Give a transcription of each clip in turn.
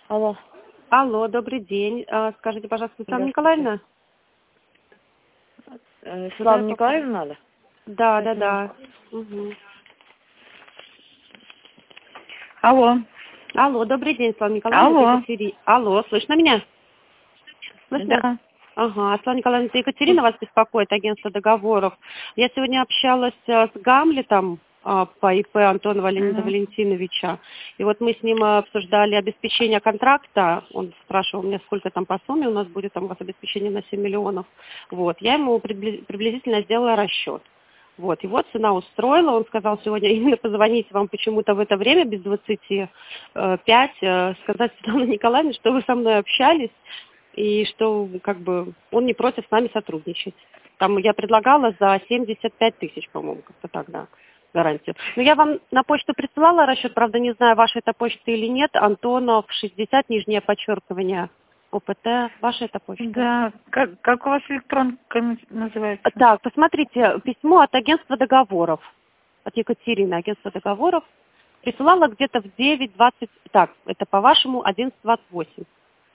Алло. Алло, добрый день. Скажите, пожалуйста, Светлана Здравствуйте. Николаевна? Светлана Николаевна надо? Да, да, Это да. Угу. Алло. Алло, добрый день, Светлана Николаевна, это Алло. Екатерина. Алло, слышно меня? Слышно? Да. Ага, Светлана Николаевна, это Екатерина вас беспокоит, агентство договоров. Я сегодня общалась с Гамлетом по ИП Антонова Леонида Мгм. Валентиновича. И вот мы с ним обсуждали обеспечение контракта. Он спрашивал меня, сколько там по сумме у нас будет, там у вас обеспечение на 7 миллионов. Вот, я ему приблизительно сделала расчет. Вот, его цена устроила, он сказал сегодня именно позвонить вам почему-то в это время, без 25, сказать Светлане Николаевне, что вы со мной общались, и что как бы он не против с нами сотрудничать. Там я предлагала за 75 тысяч, по-моему, как-то так, да, гарантию. Но я вам на почту присылала расчет, правда, не знаю, ваша это почта или нет, Антонов 60, нижнее подчеркивание, ОПТ, ваша это почта? Да. Как у вас электронка называется? Так, посмотрите, письмо от агентства договоров, от Екатерины, агентство договоров, присылала где-то в 9:20, так, это по-вашему 11:28.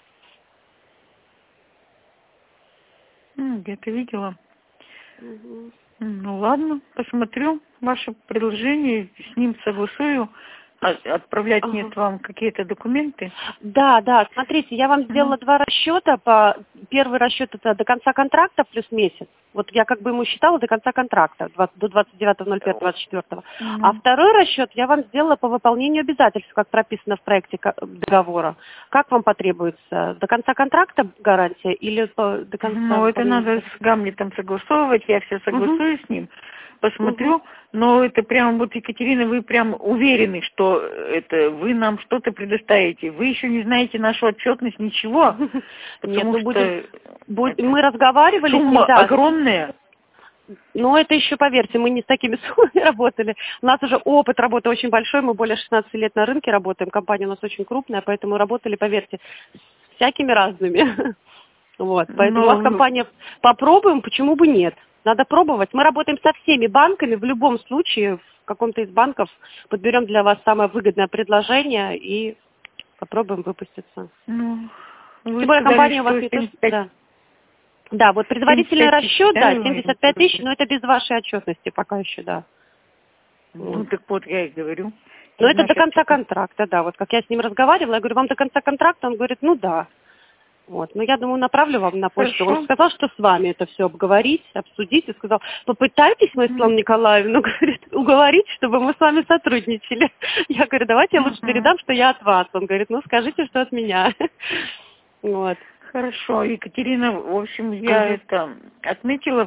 Где-то видела. Мгм. Ну ладно, посмотрю ваше предложение, с ним согласую. Отправлять Ага. нет вам какие-то документы? Да, да, смотрите, я вам Мгм. сделала два расчета. Первый расчет это до конца контракта плюс месяц. Вот я как бы ему считала до конца контракта, до 29.01.24. А Ну, второй расчет я вам сделала по выполнению обязательств, как прописано в проекте договора. Как вам потребуется? До конца контракта гарантия или до конца ну, это выполнения надо обязательств? с Гамлетом согласовывать, я все Угу, согласую с ним, угу. посмотрю, но это прям, вот, Екатерина, вы прям уверены, что это вы нам что-то предоставите. Вы еще не знаете нашу отчетность, ничего, Нет, потому ну будем, что это мы разговаривали с ним, сумма да. огромная. Но это еще, поверьте, мы не с такими суммами работали. У нас уже опыт работы очень большой, мы более 16 лет на рынке работаем, компания у нас очень крупная, поэтому работали, поверьте, с всякими разными. Вот, поэтому у вас Но компания попробуем, почему бы нет? Надо пробовать. Мы работаем со всеми банками, в любом случае, в каком-то из банков подберем для вас самое выгодное предложение и попробуем выпуститься. ну, Тем вы более сказали, компания у вас что не то, что... 75, Да. Да, вот предварительный 75 тысяч, расчет, да, да, вы говорите? 75 тысяч, но это без вашей отчетности пока еще, да. Ну, Вот. так вот, я и говорю, Но без это до нашей конца отчетности. контракта, да. Вот как я с ним разговаривала, я говорю, вам до конца контракта? Он говорит, ну да. Вот. Но я думаю, направлю вам на почту. Он Хорошо. сказал, что с вами это все обговорить, обсудить. И сказал, попытайтесь, вы, Мгм. Светлана Николаевна, говорит, уговорить, чтобы мы с вами сотрудничали. Я говорю, давайте я лучше Мгм. передам, что я от вас. Он говорит, ну скажите, что от меня. Вот. Хорошо, Екатерина, в общем, я Ага. это отметила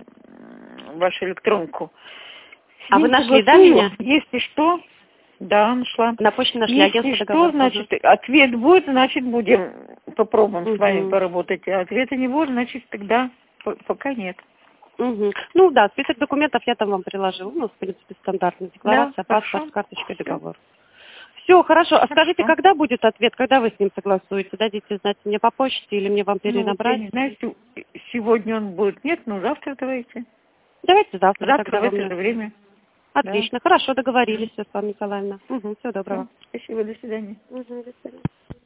вашу электронку. С А вы ним нашли, да, согласую, меня? если что, да, нашла. На почте нашли Если агентство что, договоров. Ага. значит, ответ будет, значит, попробуем с вами Угу. поработать. А ответа не будет, значит, тогда пока нет. Угу. Ну да, список документов я там вам приложил. Ну, в принципе, стандартная Да, декларация, паспорт, хорошо. карточка, Все, договор. Все, хорошо. А скажите, хорошо. когда будет ответ, когда вы с ним согласуете? Дадите знать мне по почте или мне вам Ну, вот я перенабрать? не знаю, сегодня он будет, нет, ну, завтра давайте. Давайте завтра Завтра тогда в вы это мне. же время, да. Отлично, хорошо, Мгм. договорились, Светлана Николаевна. Угу, всего Все, доброго. спасибо, до свидания. Угу, до свидания.